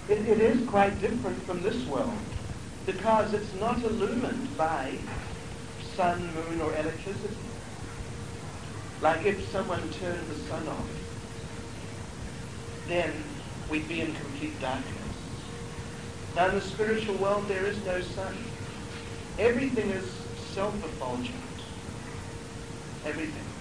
it is quite different from this world, because it's not illumined by sun, moon, or electricity. Like if someone turned the sun off, then we'd be in complete darkness. Now in the spiritual world there is no sun. Everything is self-effulgent. Everything.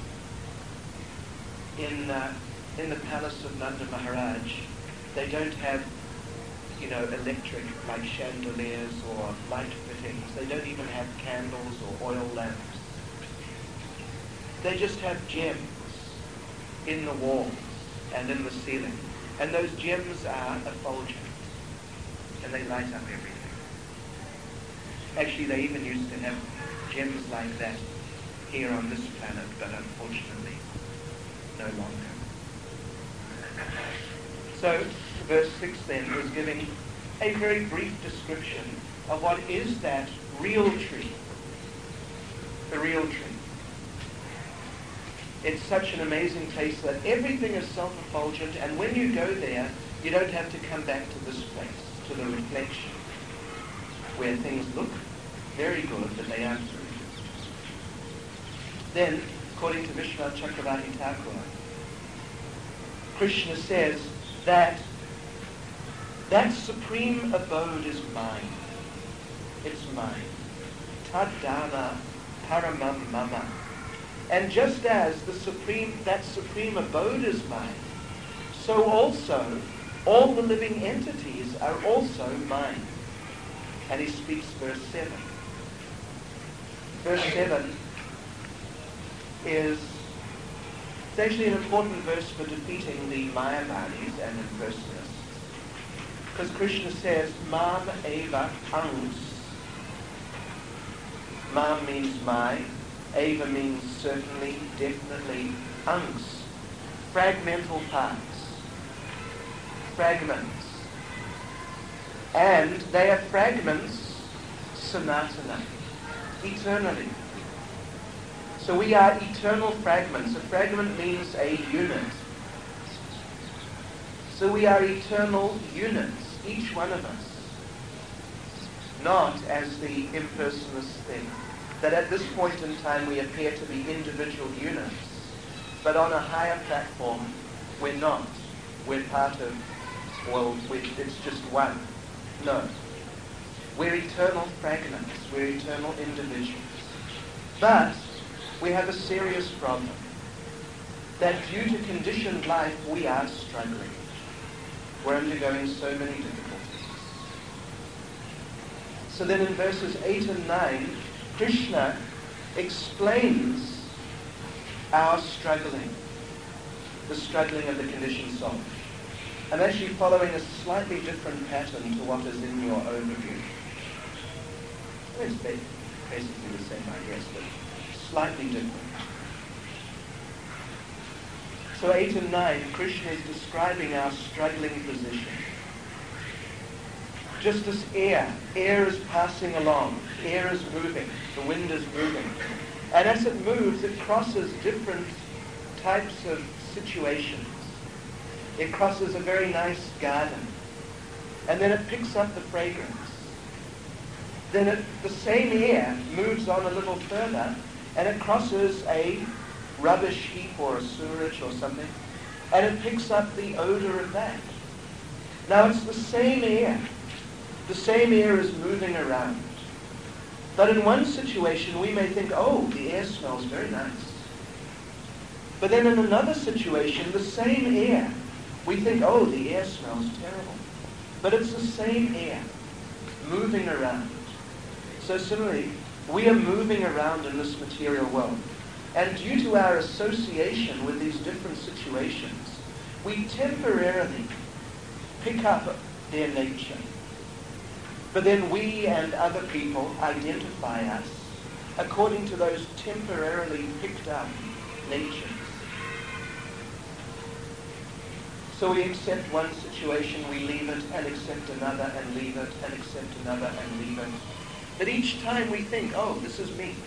In the palace of Nanda Maharaj, they don't have, electric like chandeliers or light fittings. They don't even have candles or oil lamps. They just have gems in the walls and in the ceiling. And those gems are effulgent. And they light up everything. Actually, they even used to have gems like that here on this planet, but unfortunately, no longer. So, verse 6 then is giving a very brief description of what is that real tree. The real tree. It's such an amazing place that everything is self-effulgent, and when you go there, you don't have to come back to this place, to the reflection, where things look very good, but they aren't very good. Then, according to Vishwanath Chakravarti Thakur, Krishna says that supreme abode is mine. It's mine. Tadana paramam mama. And just as that supreme abode is mine, so also all the living entities are also mine. And he speaks verse 7. Verse 7 is actually an important verse for defeating the Mayavadis and impersonalists. Because Krishna says, Mam eva angs. Mam means my. Eva means certainly, definitely. Angs. Fragmental parts. Fragments. And they are fragments sanatana. Eternally. So we are eternal fragments. A fragment means a unit. So we are eternal units, each one of us. Not as the impersonalists think, that at this point in time we appear to be individual units, but on a higher platform we're not. We're part of, it's just one. No. We're eternal fragments. We're eternal individuals. But we have a serious problem, that due to conditioned life we are struggling. We're undergoing so many difficulties. So then in verses 8 and 9, Krishna explains our struggling, the struggling of the conditioned soul. I'm actually following a slightly different pattern to what is in your overview. It's basically the same, I guess, but slightly different. So 8 and 9, Krishna is describing our struggling position. Just as air is passing along, air is moving, the wind is moving. And as it moves, it crosses different types of situations. It crosses a very nice garden, and then it picks up the fragrance. Then the same air moves on a little further, and it crosses a rubbish heap or a sewerage or something, and it picks up the odor of that. Now it's the same air. The same air is moving around. But in one situation we may think, oh, the air smells very nice. But then in another situation, the same air, we think, oh, the air smells terrible. But it's the same air moving around. So similarly, we are moving around in this material world. And due to our association with these different situations, we temporarily pick up their nature. But then we and other people identify us according to those temporarily picked up natures. So we accept one situation, we leave it, and accept another, and leave it, and accept another, and leave it. But each time we think, oh, this is me.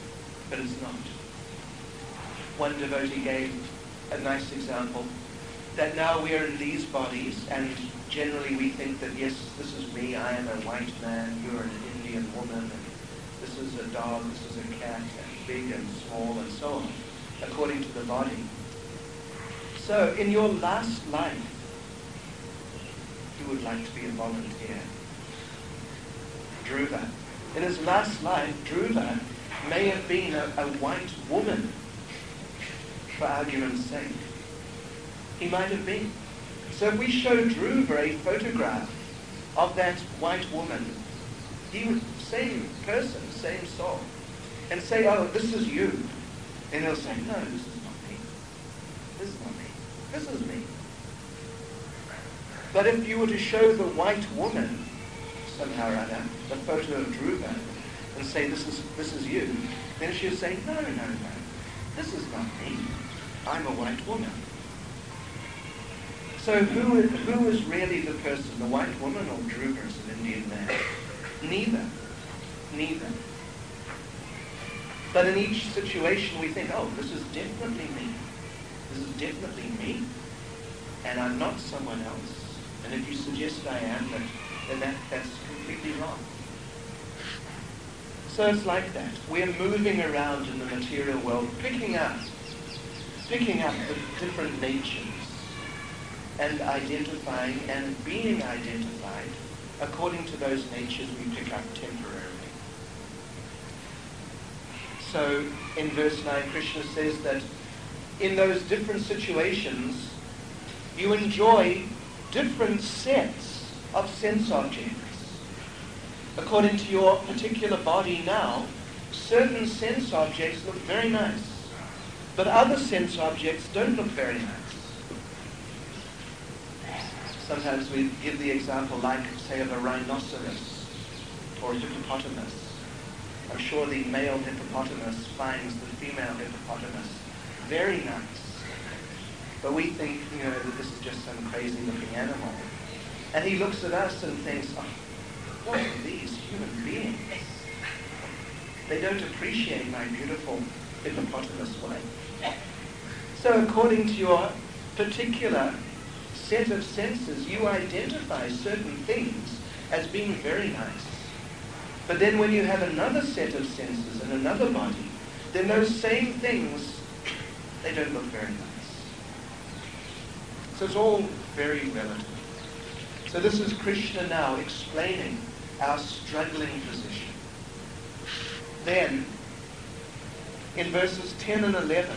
But it's not. One devotee gave a nice example. that now we are in these bodies, and generally we think that, yes, this is me, I am a white man, you're an Indian woman, and this is a dog, this is a cat, and big and small, and so on, according to the body. So, in your last life, you would like to be a volunteer. Dhruva. In his last life, Dhruva may have been a white woman, for argument's sake. He might have been. So if we show Dhruva a photograph of that white woman, he would, same person, same soul, and say, oh, this is you. And he'll say, no, this is not me. This is not me. This is me. But if you were to show the white woman, somehow or other, the photo of Dhruva, and say, this is you, then she'll say, no, this is not me. I'm a white woman. So who is really the person, the white woman or Dhruva as an Indian man? Neither. But in each situation we think, oh, this is definitely me. This is definitely me. And I'm not someone else. And if you suggest I am, then that's completely wrong. So it's like that. We're moving around in the material world, picking up the different natures and identifying and being identified according to those natures we pick up temporarily. So in verse 9, Krishna says that in those different situations, you enjoy different sets of sense objects. According to your particular body now, certain sense objects look very nice, but other sense objects don't look very nice. Sometimes we give the example like, say, of a rhinoceros or a hippopotamus. I'm sure the male hippopotamus finds the female hippopotamus very nice. But we think, that this is just some crazy-looking animal. And he looks at us and thinks, oh, what are these human beings? They don't appreciate my beautiful hippopotamus wife. So according to your particular set of senses, you identify certain things as being very nice. But then when you have another set of senses and another body, then those same things, they don't look very nice. So it's all very relative. So this is Krishna now explaining our struggling position. Then, in verses 10 and 11,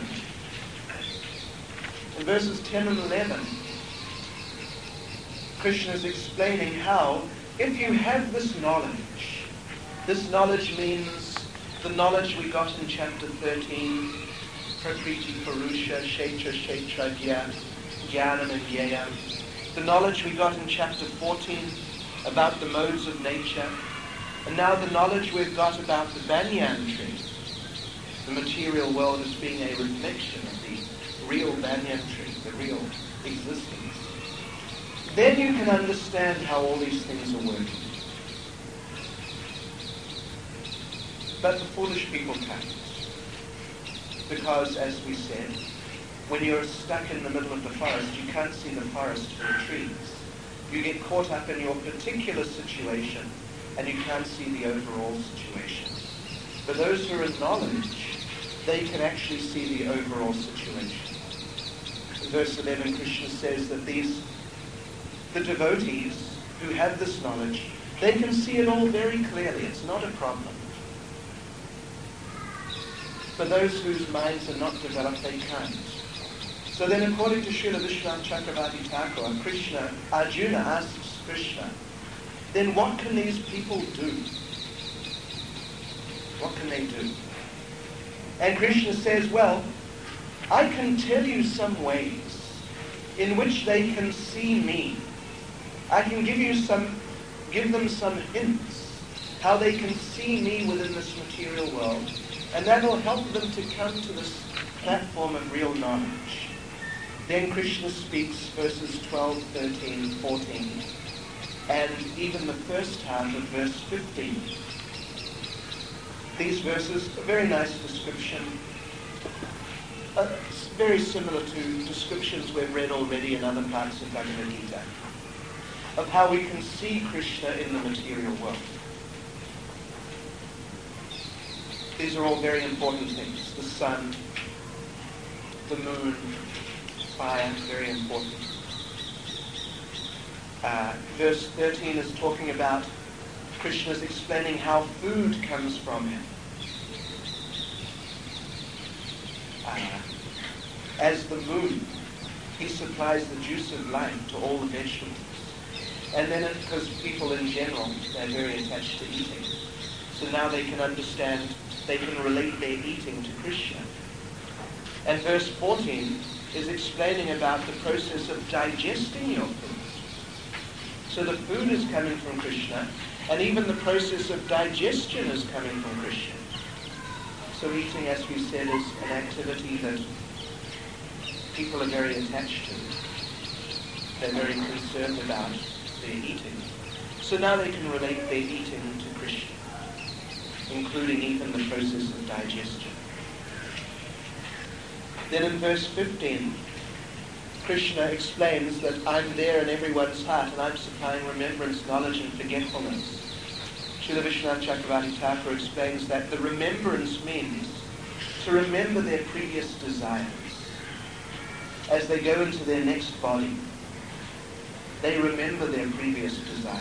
Krishna is explaining how, if you have this knowledge means the knowledge we got in chapter 13, Prakriti Purusha, Kshetra, Jnanam and Jnayam, the knowledge we got in chapter 14 about the modes of nature, and now the knowledge we've got about the banyan tree, the material world as being a reflection of the real banyan tree, the real existence, then you can understand how all these things are working. But the foolish people can't. Because, as we said, when you're stuck in the middle of the forest, you can't see the forest for the trees. You get caught up in your particular situation, and you can't see the overall situation. But those who are in knowledge, they can actually see the overall situation. In verse 11, Krishna says that the devotees who have this knowledge, they can see it all very clearly. It's not a problem. For those whose minds are not developed, they can't. So then, according to Srila Vishwanath Chakravarti Thakur, Arjuna asks Krishna, then what can these people do? What can they do? And Krishna says, well, I can tell you some ways in which they can see me. I can give them some hints how they can see me within this material world, and that will help them to come to this platform of real knowledge. Then Krishna speaks verses 12, 13, 14, and even the first half of verse 15. These verses, a very nice description. very similar to descriptions we've read already in other parts of Bhagavad Gita, of how we can see Krishna in the material world. These are all very important things. The sun, the moon, fire, very important. Verse 13 is talking about Krishna's explaining how food comes from him. As the moon, he supplies the juice of life to all the vegetables. And then because people in general, they're very attached to eating. So now they can understand, they can relate their eating to Krishna. And verse 14 is explaining about the process of digesting your food. So the food is coming from Krishna, and even the process of digestion is coming from Krishna. So eating, as we said, is an activity that people are very attached to. They're very concerned about their eating. So now they can relate their eating to Krishna, including even the process of digestion. Then in verse 15, Krishna explains that I'm there in everyone's heart and I'm supplying remembrance, knowledge and forgetfulness. Srila Vishwanath Chakravarti Thakur explains that the remembrance means to remember their previous desires. As they go into their next body, they remember their previous desires.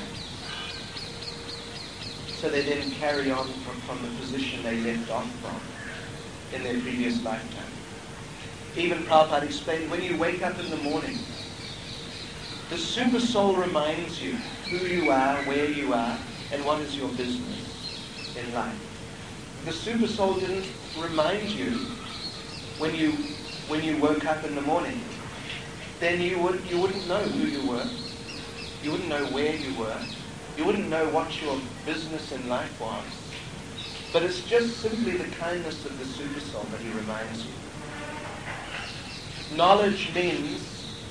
So they then carry on from the position they left off from in their previous lifetime. Even Prabhupada explained, when you wake up in the morning, the super soul reminds you who you are, where you are, and what is your business in life. If the super soul didn't remind you when you woke up in the morning, then you wouldn't know who you were. You wouldn't know where you were. You wouldn't know what your business in life was. But it's just simply the kindness of the super soul that he reminds you. Knowledge means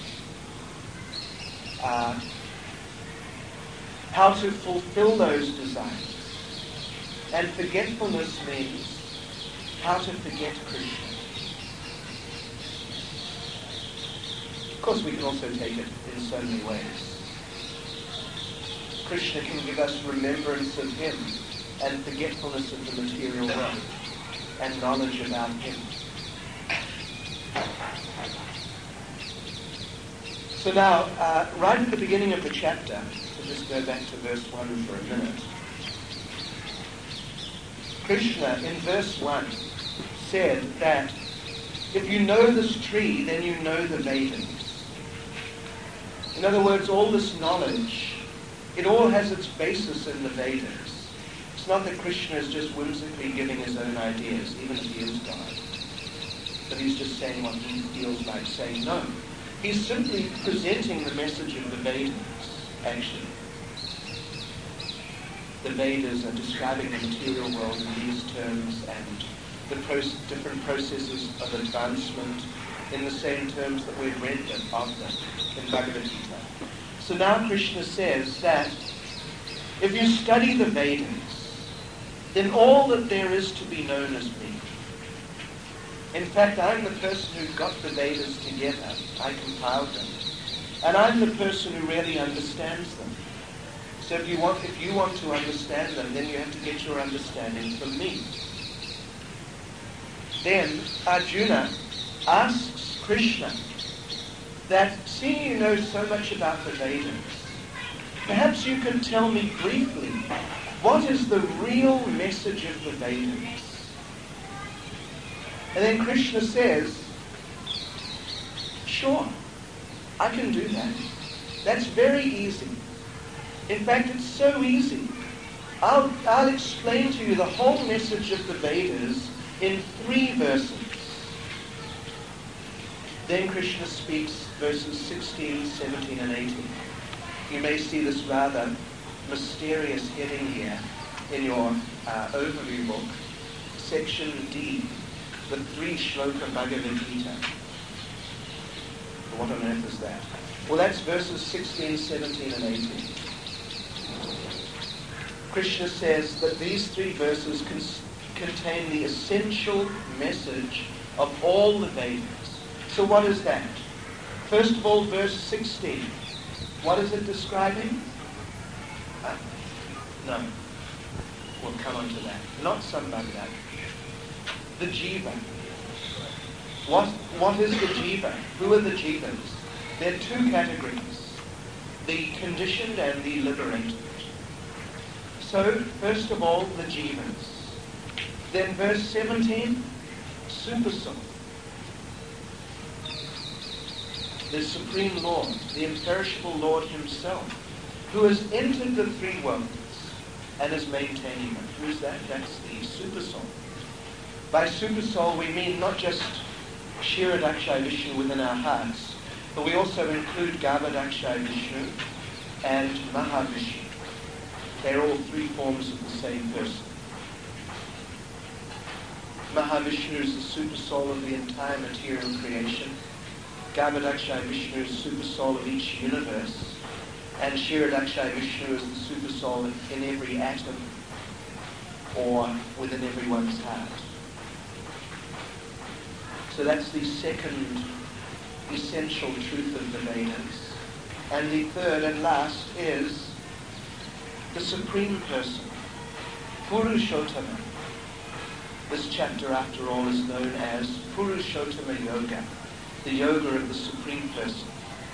how to fulfill those desires. And forgetfulness means how to forget Krishna. Of course, we can also take it in so many ways. Krishna can give us remembrance of him and forgetfulness of the material world and knowledge about him. So now, right at the beginning of the chapter, so just go back to verse 1 for a minute. Krishna, in verse 1, said that if you know this tree, then you know the Vedas. In other words, all this knowledge, it all has its basis in the Vedas. It's not that Krishna is just whimsically giving his own ideas, even if he is God. But he's just saying what he feels like saying. No. He's simply presenting the message of the Vedas, actually. The Vedas are describing the material world in these terms and the different processes of advancement in the same terms that we've read of them in Bhagavad Gita. So now Krishna says that if you study the Vedas, then all that there is to be known is me. In fact, I'm the person who got the Vedas together. I compiled them. And I'm the person who really understands them. So if you want to understand them, then you have to get your understanding from me. Then Arjuna asks Krishna that, seeing you know so much about the Vedas, perhaps you can tell me briefly what is the real message of the Vedas. And then Krishna says, sure, I can do that. That's very easy. In fact, it's so easy. I'll explain to you the whole message of the Vedas in 3 verses. Then Krishna speaks verses 16, 17, and 18. You may see this rather mysterious heading here in your overview book, section D, the 3 shloka Bhagavad Gita. What on earth is that? Well, that's verses 16, 17, and 18. Krishna says that these 3 verses contain the essential message of all the Vedas. So what is that? First of all, verse 16. What is it describing? No. We'll come on to that. Not Sambandha. The Jiva. What is the Jiva? Who are the Jivas? There are two categories. The conditioned and the liberated. So, first of all, the Jivas. Then verse 17, Supersoul. The Supreme Lord, the imperishable Lord himself, who has entered the three worlds and is maintaining them. Who is that? That's the Supersoul. By Supersoul we mean not just Kshirodakshayi Vishnu within our hearts, but we also include Garbhodakshayi Vishnu and Mahavishnu. They're all three forms of the same person. Mahavishnu is the Supersoul of the entire material creation. Garbhodakshayi Vishnu is the Supersoul of each universe. And Kshirodakshayi Vishnu is the Supersoul in every atom or within everyone's heart. So that's the second essential truth of the Vedas. And the third and last is the Supreme Person, Purushottama. This chapter, after all, is known as Purushottama Yoga, the yoga of the Supreme Person.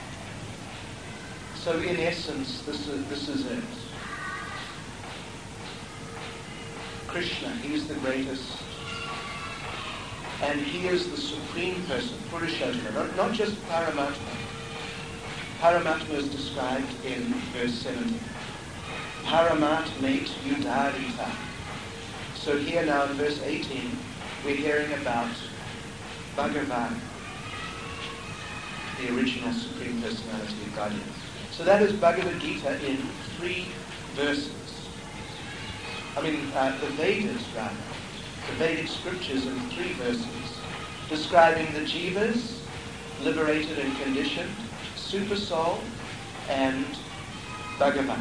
So in essence, this is it. Krishna, he is the greatest. And he is the Supreme Person, Purushottama, not just Paramatma. Paramatma is described in verse 17. Paramatmate Udarita. So here now in verse 18, we're hearing about Bhagavan, the original Supreme Personality of Godhead. So that is Bhagavad Gita in 3 verses. The Vedas rather. The Vedic scriptures in 3 verses, describing the Jivas, liberated and conditioned, Supersoul, and Bhagavan.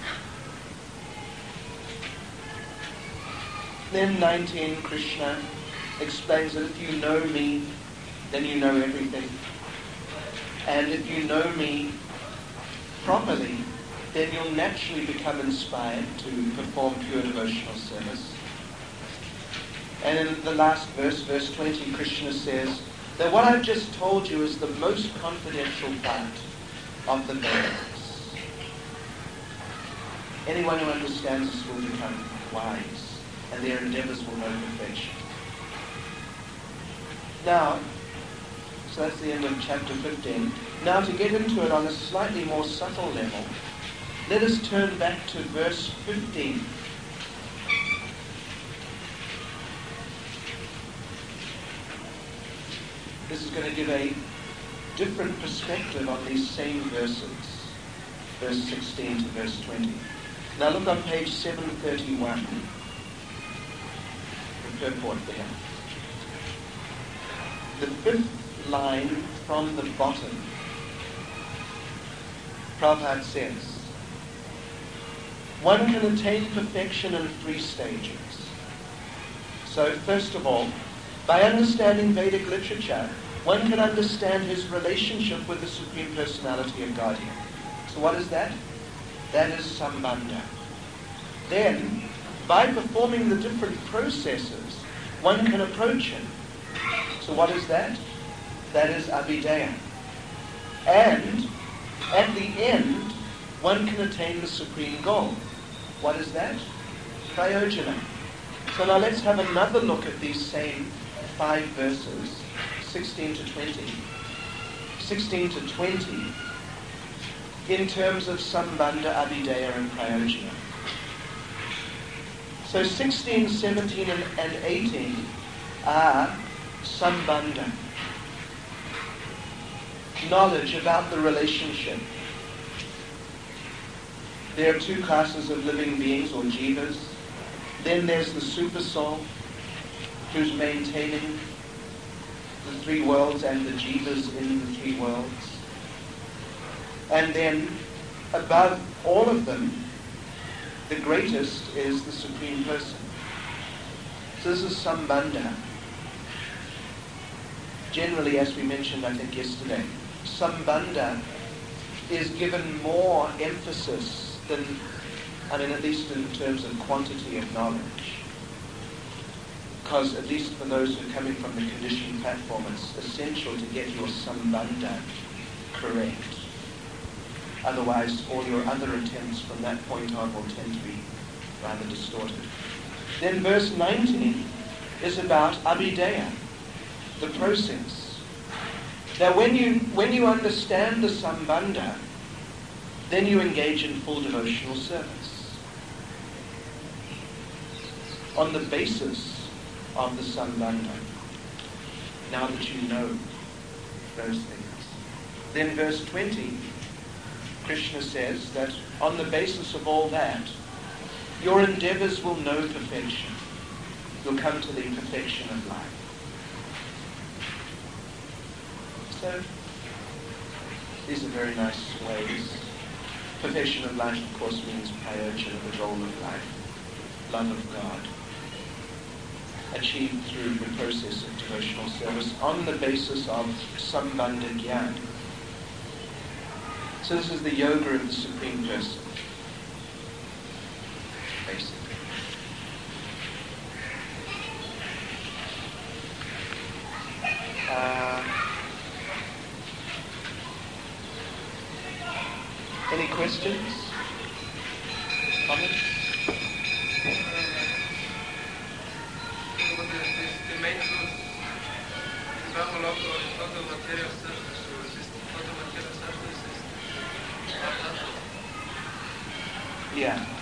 Then 19, Krishna explains that if you know me, then you know everything. And if you know me properly, then you'll naturally become inspired to perform pure devotional service. And in the last verse, verse 20, Krishna says that what I've just told you is the most confidential part of the Vedas. Anyone who understands this will become wise, and their endeavors will know perfection. Now, so that's the end of chapter 15. Now to get into it on a slightly more subtle level, let us turn back to verse 15. This is going to give a different perspective on these same verses, verse 16 to verse 20. Now look on page 731, the purport there. The 5th line from the bottom, Prabhupada says, one can attain perfection in 3 stages. So first of all, by understanding Vedic literature, one can understand his relationship with the Supreme Personality of Godhead. So what is that? That is Sambandha. Then, by performing the different processes, one can approach him. So what is that? That is Abhideya. And, at the end, one can attain the supreme goal. What is that? Prayojana. So now let's have another look at these same 5 verses, 16 to 20, in terms of Sambandha, Abhideya, and Prayojana. So 16, 17, and 18 are Sambandha. Knowledge about the relationship. There are 2 classes of living beings, or jivas. Then there's the Supersoul, who's maintaining the 3 worlds and the jivas in the 3 worlds. And then, above all of them, the greatest is the Supreme Person. So this is Sambandha. generally, as we mentioned, I think yesterday, Sambandha is given more emphasis than, at least in terms of quantity of knowledge. Because, at least for those who are coming from the conditioned platform, it's essential to get your Sambandha correct. Otherwise, all your other attempts from that point on will tend to be rather distorted. Then verse 19 is about Abhideya, the process. Now, when you understand the Sambandha, then you engage in full devotional service. On the basis of the Sambandha, now that you know those things. Then verse 20, Krishna says that on the basis of all that, your endeavors will know perfection. You'll come to the perfection of life. So, these are very nice ways. Perfection of life, of course, means prayojan, the goal of life, love of God, achieved through the process of devotional service on the basis of Sambandha Gyan. So this is the yoga of the Supreme Person, basically. Any questions? Comments? The main truth, Brahma Loka is total material substance, so this total material substance is not natural. Yeah.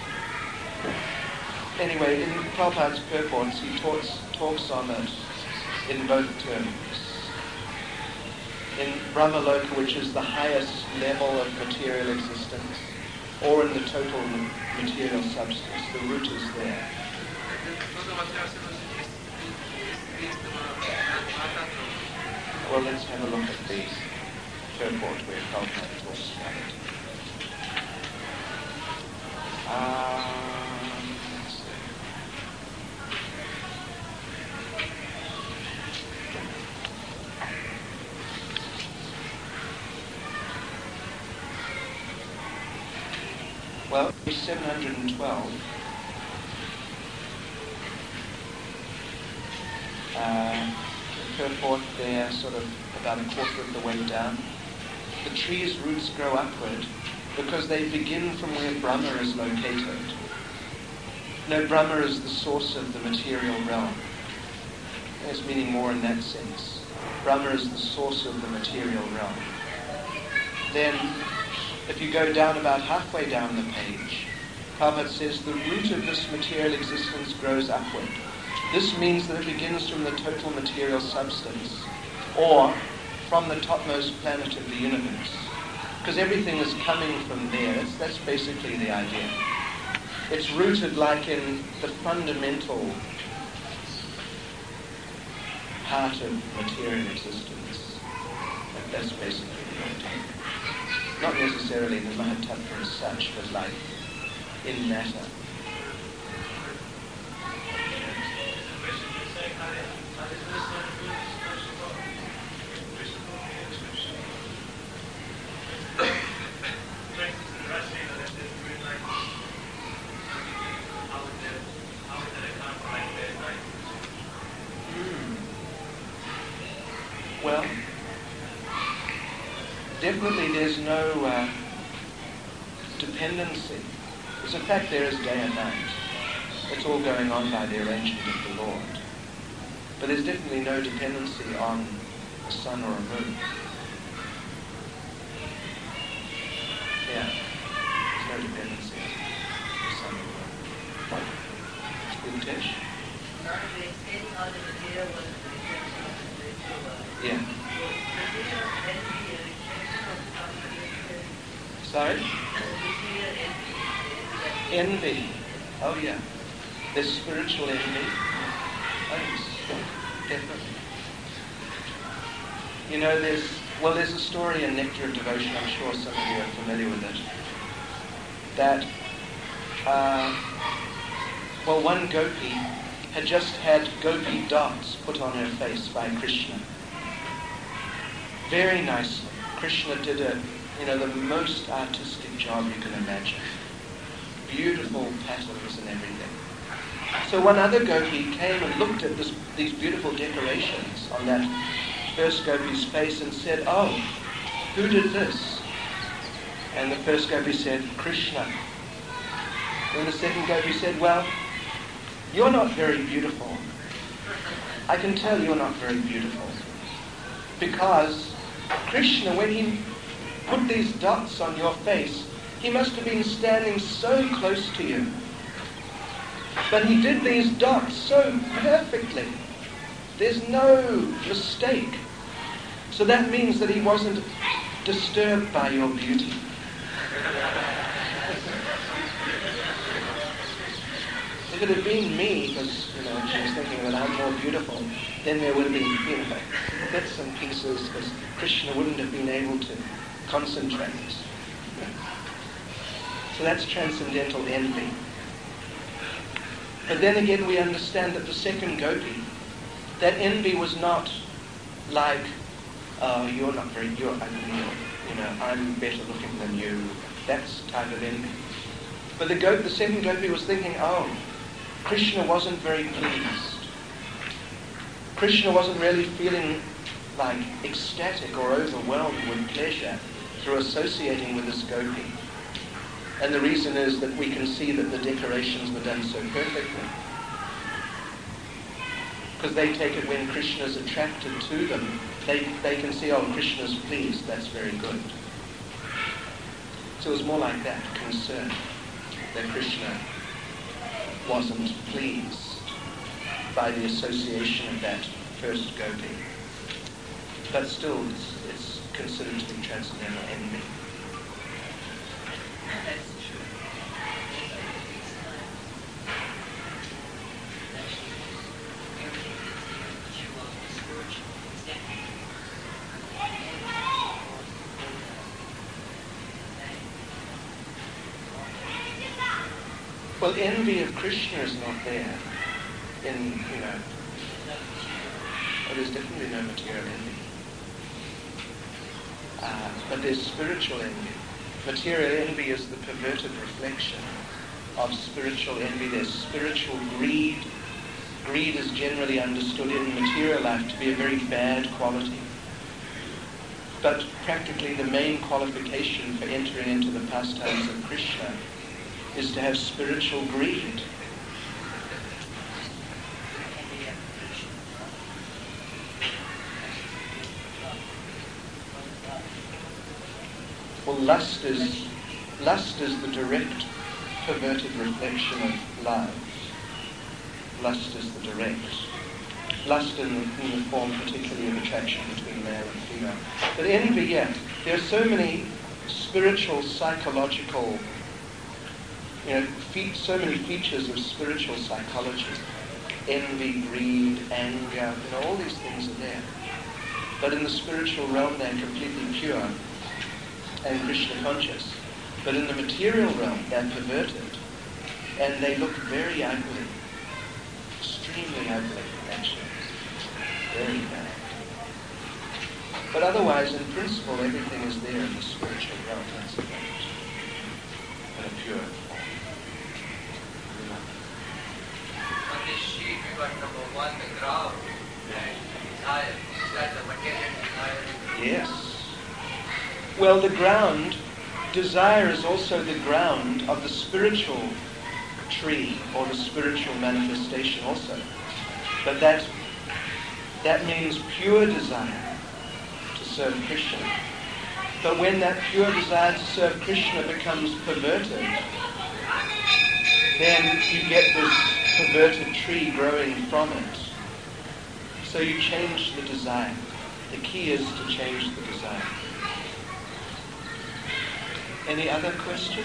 Anyway, in Prabhupada's purports, he talks on it in both terms. In Brahmaloka, which is the highest level of material existence, or in the total material substance, the root is there. Well, let's have a look at the purport where Prabhupada talks about it. Let's see. Well, page 712. The purport there, sort of about a quarter of the way down. The tree's roots grow upward because they begin from where Brahma is located. No, Brahma is the source of the material realm. There's meaning more in that sense. Brahma is the source of the material realm. Then, if you go down about halfway down the page, Prabhupada says the root of this material existence grows upward. This means that it begins from the total material substance, or from the topmost planet of the universe. Because everything is coming from there. That's basically the idea. It's rooted like in the fundamental part of material existence. That's basically the idea. Not necessarily the Mahatattva as such, but like in matter. Well, definitely there's no dependency. Because in fact there is day and night. It's all going on by the arrangement of the Lord. But there's definitely no dependency on a sun or a moon. Yeah, there's no dependency on the sun or a moon. Utesh? Yeah. Sorry? Envy. Oh yeah. There's spiritual envy. Oh yes, definitely. You know, there's a story in Nectar of Devotion, I'm sure some of you are familiar with it, that, one gopi had just had gopi dots put on her face by Krishna. very nicely. Krishna did the most artistic job you can imagine. Beautiful patterns and everything. So one other gopi came and looked at these beautiful decorations on that first gopi's face and said, "Oh, who did this?" And the first gopi said, "Krishna." Then the second gopi said, "Well, you're not very beautiful. I can tell you're not very beautiful. Because Krishna, when he put these dots on your face, he must have been standing so close to you. But he did these dots so perfectly. There's no mistake. So that means that he wasn't disturbed by your beauty." If it had been me, because she was thinking that I'm more beautiful, then there would have been bits and pieces, because Krishna wouldn't have been able to concentrate. So that's transcendental envy. But then again, we understand that the second gopi, that envy was not like, "Oh, you're not very, you're ugly," or, "I'm better looking than you." That's the type of envy. But the second gopi was thinking, "Oh, Krishna wasn't very pleased. Krishna wasn't really feeling like ecstatic or overwhelmed with pleasure through associating with this gopi." And the reason is that we can see that the decorations were done so perfectly. Because they take it when Krishna's attracted to them, they can see, "Oh, Krishna's pleased, that's very good." So it was more like that concern, that Krishna wasn't pleased by the association of that first gopi. But still, it's considered to be transcendental envy. That's true. Well, envy of Krishna is not there there's definitely no material envy. But there's spiritual envy. Material envy is the perverted reflection of spiritual envy. There's spiritual greed. Greed is generally understood in material life to be a very bad quality. But practically the main qualification for entering into the pastimes of Krishna is to have spiritual greed. Well, lust is the direct perverted reflection of love. Lust is the direct. Lust in the form particularly of attraction between male and female. But envy, yeah, there are so many spiritual, psychological, so many features of spiritual psychology. Envy, greed, anger, all these things are there. But in the spiritual realm, they're completely pure and Krishna conscious. But in the material realm, they're perverted. And they look very ugly. Extremely ugly, actually. Very bad. But otherwise, in principle, everything is there in the spiritual realm. That's the fact. In a pure form. On this sheet, we got number 1, the ground, and desire. Is that the material desire? Yes. Well, the ground, desire is also the ground of the spiritual tree or the spiritual manifestation also. But that means pure desire to serve Krishna. But when that pure desire to serve Krishna becomes perverted, then you get this perverted tree growing from it. So you change the desire. The key is to change the desire. Any other question?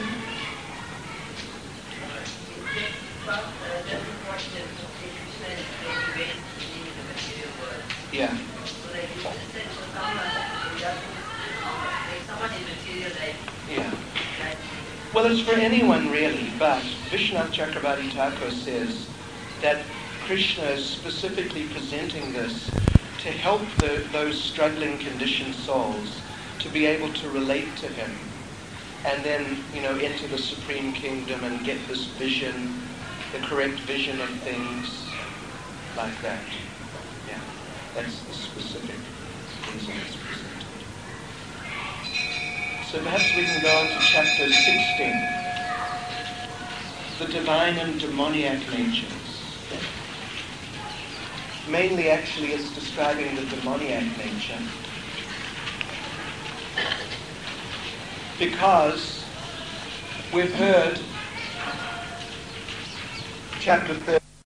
Yeah. Yeah. Well, it's for anyone really, but Vishwanath Chakravarti Thakur says that Krishna is specifically presenting this to help those struggling conditioned souls to be able to relate to him and then, enter the Supreme Kingdom and get this vision, the correct vision of things like that. Yeah, that's the specific reason it's presented. So perhaps we can go on to chapter 16. The divine and demoniac natures. Mainly, actually, it's describing the demoniac nature. Because we've heard chapter 13.